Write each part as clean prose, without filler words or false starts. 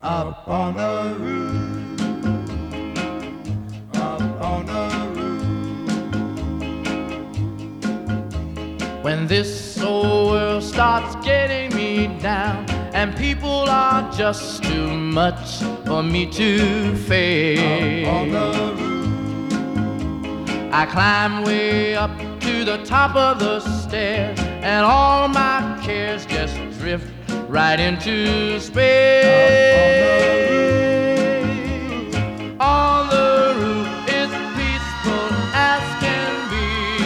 Up on the roof, up on the roof. When this old world starts getting me down, and people are just too much for me to face, up on the roof. I climb way up to the top of the stairs, and all my cares just drift right into space. On the roof it's peaceful as can be,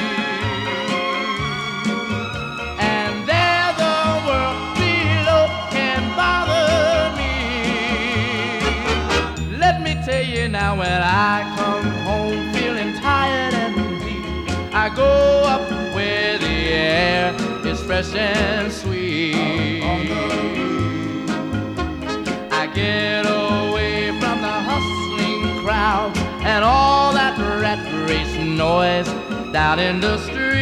and there the world below can bother me. Let me tell you now, when I come home feeling tired and weak, I go up where the air is fresh and sweet. I get away from the hustling crowd and all that rat race noise down in the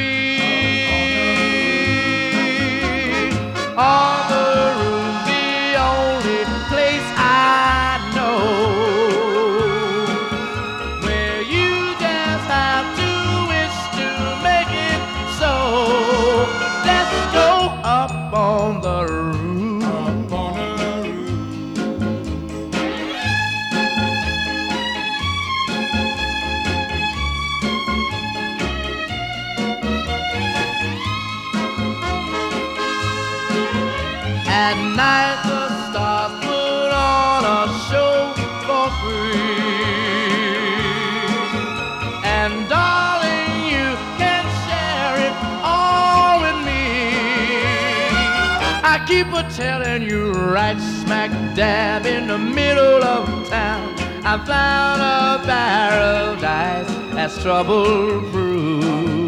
street. On the roof, the only place I know where you just have to wish to make it so. Let's go up on the roof. At night the stars put on a show for free, and darling, you can share it all with me. I keep a telling you, right smack dab in the middle of town, I found a barrel of dice that's trouble-proof.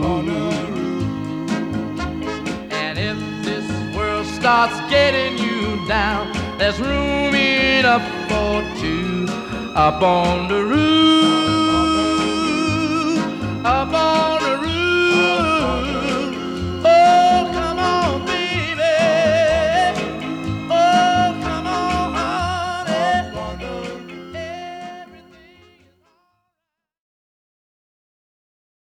And if this world starts getting you down, there's room enough for two up on the roof.